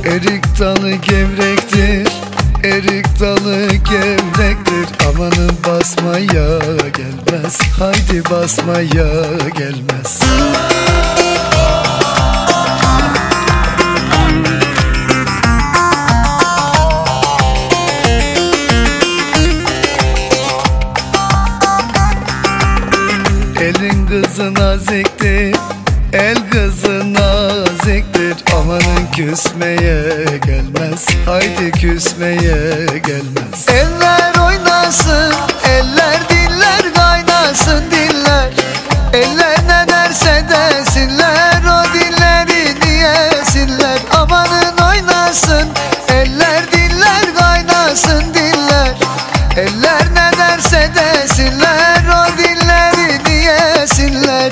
Erik dalı gevrektir, erik dalı gevrektir. Amanın basmaya gelmez, haydi basmaya gelmez. Elin kızı naziktir, el kızı naziktir. Amanın küsmeye gelmez, haydi küsmeye gelmez. Eller oynasın, eller diller kaynasın diller. Eller ne derse desinler, o dilleri diyesinler. Amanın oynasın, eller diller kaynasın diller. Eller ne derse desinler, o dilleri diyesinler.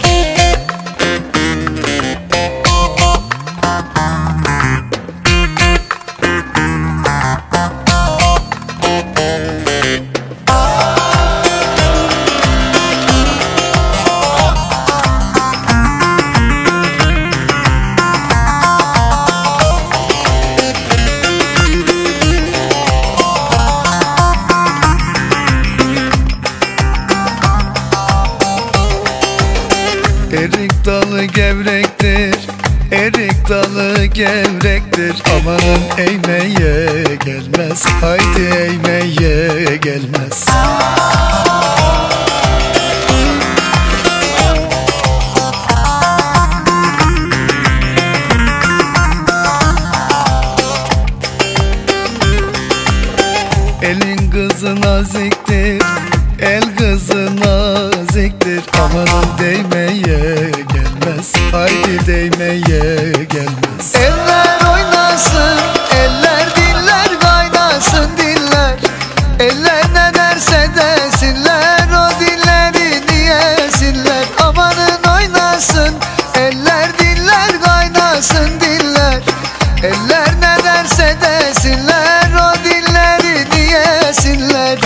Erik dalı gevrektir, erik dalı gevrektir. Amanın eğmeye gelmez, haydi eğmeye gelmez. Elin kızı naziktir, el kızı naziktir. Amanın değmeye gelmez, haydi değmeye gelmez. Eller oynasın, eller diller kaynasın diller. Eller ne derse desinler, o dilleri diyesinler. Amanın oynasın, eller diller kaynasın diller. Eller ne derse desinler, o dilleri diyesinler.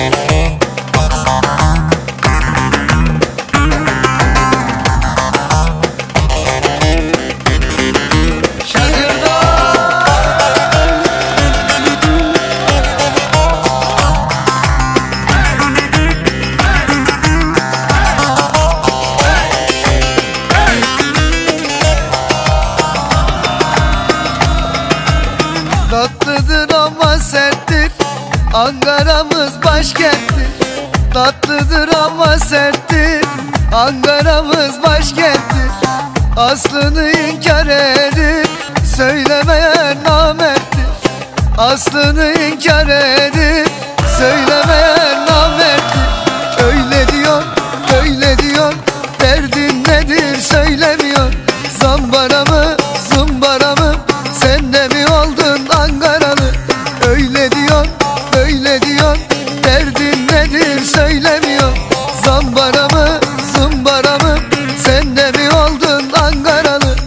Tatlıdır ama serttir, Ankara'mız başkenttir. Tatlıdır ama serttir, Ankara'mız başkenttir. Aslını inkar edip söylemeyen namerttir. Aslını inkar edip söylemeyen namerttir. Öyle diyor, böyle diyor, derdin nedir söylemiyor. Zambara mı, zumbara mı, sen de mi oldun Ankaralı? Öyle diyor, böyle diyor, derdin nedir söylemiyor. Zambara mı, zumbara mı, sen de mi oldun Ankaralı?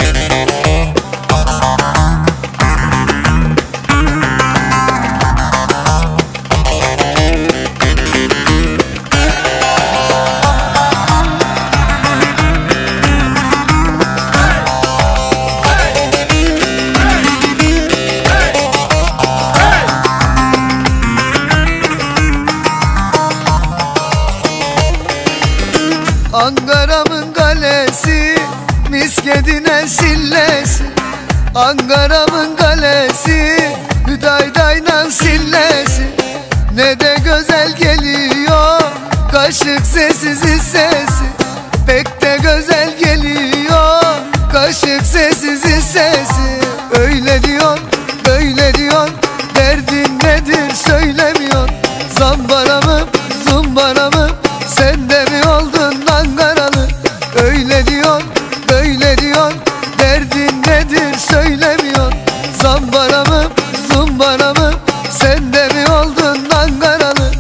Ankara'mın kalesi, miskedine sillesi. Ankara'mın kalesi, hüdaydayla sillesi. Ne de güzel geliyor kaşık sessiz sesi. Pek de güzel geliyor kaşık sessiz sesi. Öyle diyor, böyle diyor, derdin nedir söylemiyor. Zambara mı, zumbara mı, sen de mi oldun Ankaralı? Öyle diyor, böyle diyor, derdin nedir söylemiyor. Zambara mı, zumbara mı, sen de mi oldun Ankaralı?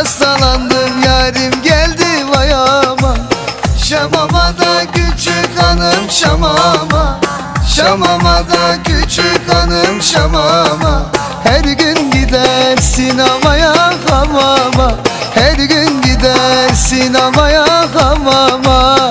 hastalandım yarim geldi vay aman. Şamama da küçük hanım şamama, şamama da küçük hanım şamama. Her gün gider sinemaya hamama, her gün gider sinemaya hamama.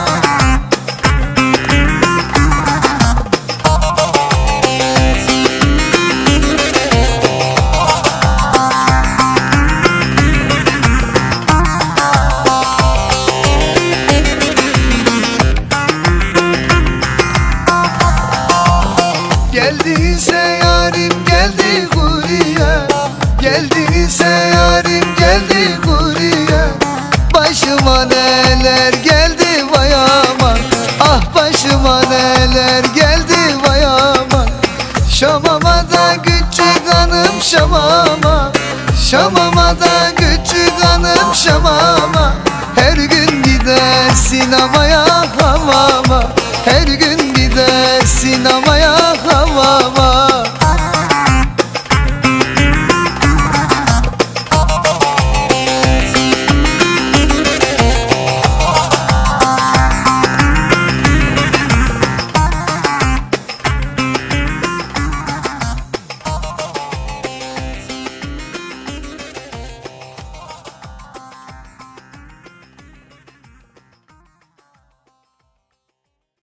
Geldiyse yarim geldi buraya, geldiyse yarim geldi buraya. Başıma neler geldi vay aman, ah başıma neler geldi vay aman. Şamama da küçük hanım şamama, şamama da küçük hanım şamama. Her gün gider sinemaya